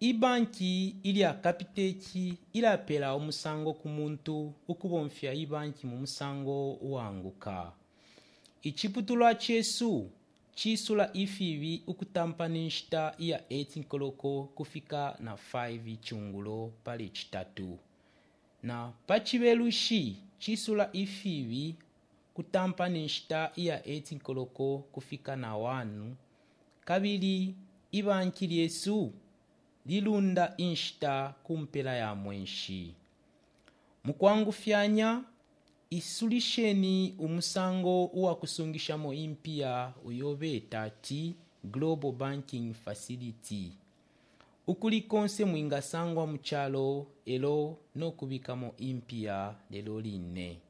ibanki ili akapiteki ilapela omusango ku muntu ukubomfya ibanki mu musango wanguka. Ichiputulwa chesu chisula ifivi ukutampaninshita iya 18 koloko kufika na 5 chungulo pali chitatu. Na pachivelushi chisula ifivi kutampaninshita iya 18 koloko kufika na 1 kabili ibanki lyesu lilunda inshita kumpela ya mwenshi. Mukwangufyanya isulisheni umusango uwa kusungishamo impia uyobeta ti Global Banking Facility. Ukulikonse mwingasangwa muchalo elo no kubikamo impia lelo line.